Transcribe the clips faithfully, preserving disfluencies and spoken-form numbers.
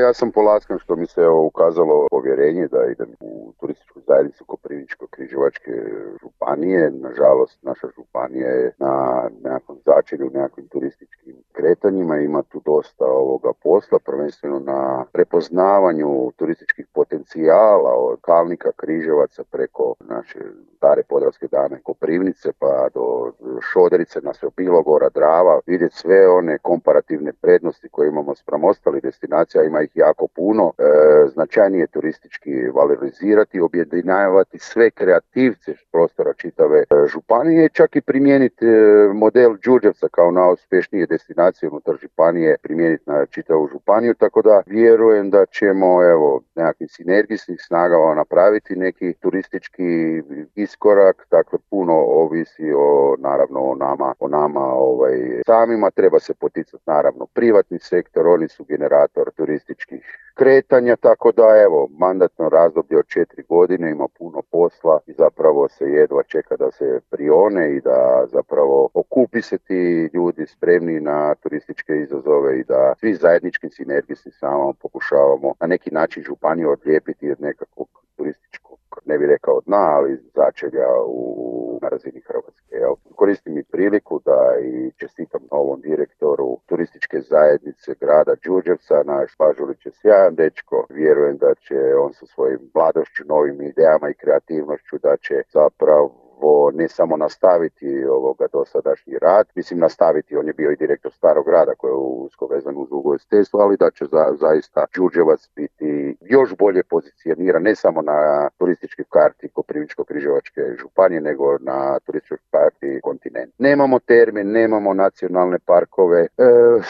ja sam polaskan što mi se evo, ukazalo povjerenje da idem u turističku zajednicu Koprivničko-križevačke županije. Nažalost, naša županija je na nekakvom začelju, nekakvim turističkim kretanjima. Ima tu dosta ovoga posla, prvenstveno na prepoznavanju turističkih potencijala od Kalnika, Križevaca preko naše stare Podravske Dane, Koprivnice pa do Šoderice, na sve Bilogora, Drava, vidjeti sve one komparativne prednosti koje imamo spram ostalih destinacija, ima ih jako puno, e, značajnije turistički valorizirati, objedinjavati sve kreativce s prostora čitave e, županije, čak i primijeniti e, model Đurđevca kao najuspješnije destinacije unutar županije, primijeniti na čitavu županiju, tako da vjerujem da ćemo evo nekakvim sinergijskim snagama napraviti neki turistički iskorak, dakle puno ovisi o naravno o nama, o nama ovaj, samima, treba se poticati naravno privatni sektor, oni su generator turističkih kretanja, tako da evo, mandatno razdoblje od četiri godine ima puno posla i zapravo se jedva čeka da se prione i da zapravo okupi se ti ljudi spremni na turističke izazove i da svi zajedničkim sinergijskim snagama pokušavamo na neki način županiju odlijepiti od nekakvog turističkog, ne bih rekao dna, ali začelja u, na razini Hrvatske. Jel? Koristim i priliku da i čestitam novom direktoru turističke zajednice grada Đurđevca, naš Pažulić je sjajan dečko. Vjerujem da će on sa svojim mladošću, novim idejama i kreativnošću da će zapravo ne samo nastaviti ovoga dosadašnji rad, mislim nastaviti, on je bio i direktor Starog grada koji je usko vezan uz ugostiteljstvo, ali da će za, zaista Đurđevac biti još bolje pozicioniran ne samo na turističkoj karti Koprivničko-križevačke županije, nego na turističkoj karti kontinent. Nemamo termin, nemamo nacionalne parkove, e,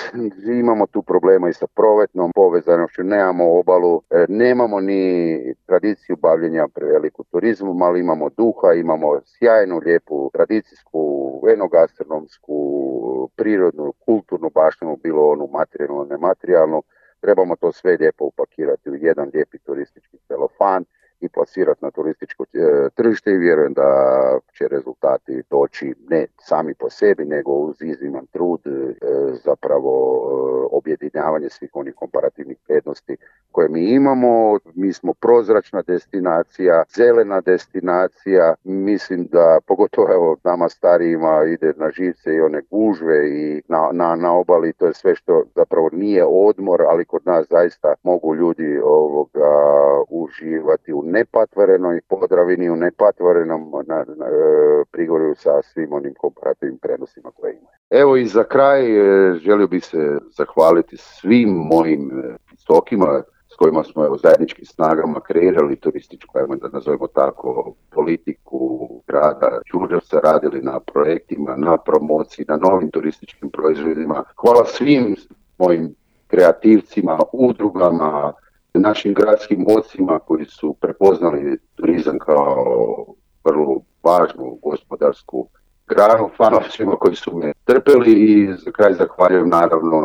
imamo tu problema i sa prometnom povezanošću, nemamo obalu, e, nemamo ni tradiciju bavljenja preveliku turizmom, ali imamo duha, imamo sjajnu, lijepu, tradicijsku, enogastronomsku, prirodnu, kulturnu baštinu, bilo onu materijalnu, nematerijalnu. Trebamo to sve lijepo upakirati u jedan lijepi turistički celofan i plasirati na turističko e, tržište i vjerujem da će rezultati doći ne sami po sebi, nego uz izniman trud, e, zapravo e, objedinjavanje svih onih komparativnih prednosti koje mi imamo. Mi smo prozračna destinacija, zelena destinacija, mislim da pogotovo evo, nama starijima ide na živce i one gužve i na, na, na obali, to je sve što zapravo nije odmor, ali kod nas zaista mogu ljudi ovoga uživati u nepatvorenoj Podravini, u nepatvorenom na, na, Prigorju sa svim onim komparativnim prednostima koje imaju. Evo i za kraj želio bih se zahvaliti svim mojim stokima s kojima smo evo, zajedničkim snagama kreirali turističku, ajmo da nazovemo tako, politiku grada Đurđevca, radili na projektima, na promociji, na novim turističkim proizvodima. Hvala svim mojim kreativcima, udrugama, našim gradskim ocima koji su prepoznali turizam kao vrlo važnu gospodarsku granu, hvala svima koji su me trpeli i za kraj zahvaljujem naravno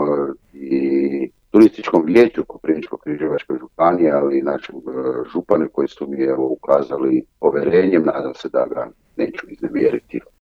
i turističkom vijeću Koprivničko-križevačke županije, ali i našim županu koji su mi evo ukazali poverenjem, nadam se da ga neću iznevjeriti.